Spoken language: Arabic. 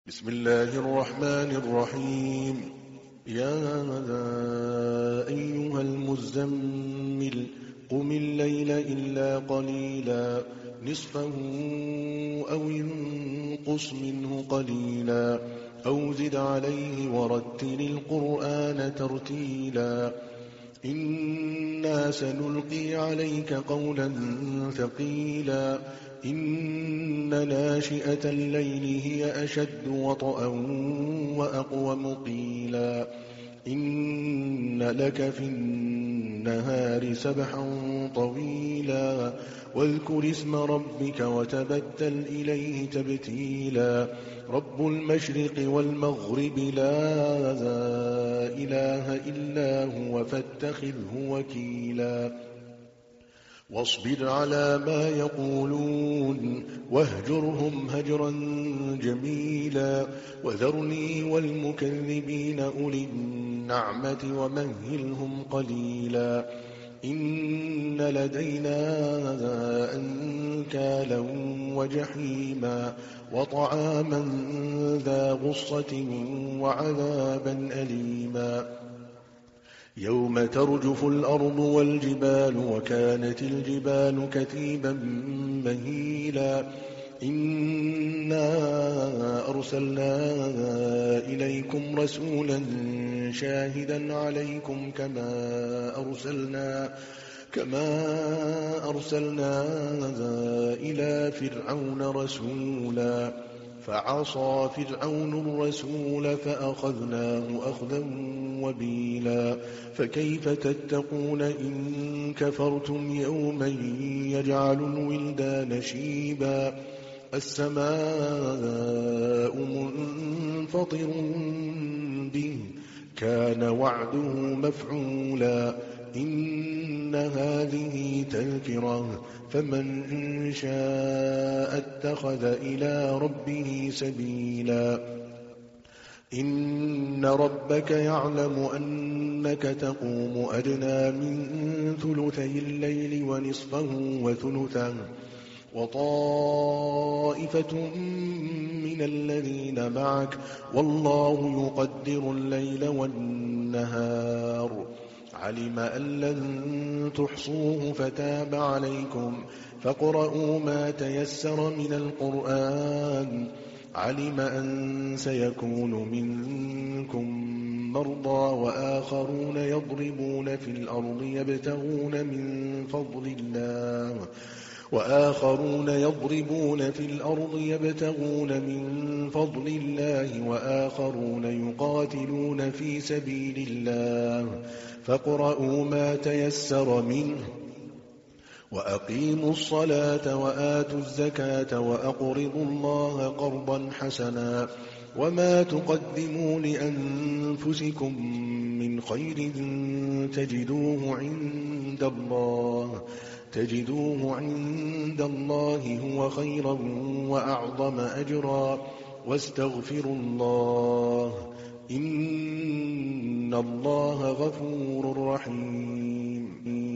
بسم الله الرحمن الرحيم. يا أيها المزمل قم الليل إلا قليلا نصفه أو انقص منه قليلا أو زد عليه ورتل القرآن ترتيلا إنا سنلقي عليك قولا ثقيلا إن ناشئة الليل هي أشد وطئا وأقوم قيلا إن لك في النهار سبحا طويلا واذكر اسم ربك وتبتل إليه تبتيلا رب المشرق والمغرب لا إله إلا هو فاتخذه وكيلا واصبر على ما يقولون واهجرهم هجرا جميلا وذرني والمكذبين أولي النعمة ومهلهم قليلا إن لدينا أنكالا وجحيما وطعاما ذا غصة وعذابا أليما يوم ترجف الأرض والجبال وكانت الجبال كثيبا مهيلا إنا أرسلنا إليكم رسولا شاهدا عليكم كما أرسلنا إلى فرعون رسولا فعصى فرعون الرسول فأخذناه أخذا وبيلا فكيف تتقون إن كفرتم يوما يجعل الولدان شيبا السماء منفطر به كان وعده مفعولا إن هذه تذكرة فمن شاء اتخذ إلى ربه سبيلا إن ربك يعلم أنك تقوم أدنى من ثلثي الليل ونصفه وثلثه وطائفة من الذين معك والله يقدر الليل والنهار علم أن لن تحصوه فتاب عليكم فاقرؤوا ما تيسر من القرآن علم أن سيكون منكم مرضى وآخرون يضربون في الأرض يبتغون من فضل الله وآخرون يقاتلون في سبيل الله فاقرؤوا ما تيسر منه وأقيموا الصلاة وآتوا الزكاة وأقرضوا الله قرضا حسنا وما تقدموا لأنفسكم من خير تجدوه عند الله هو خيرا وأعظم أجرا واستغفروا الله إن الله غفور رحيم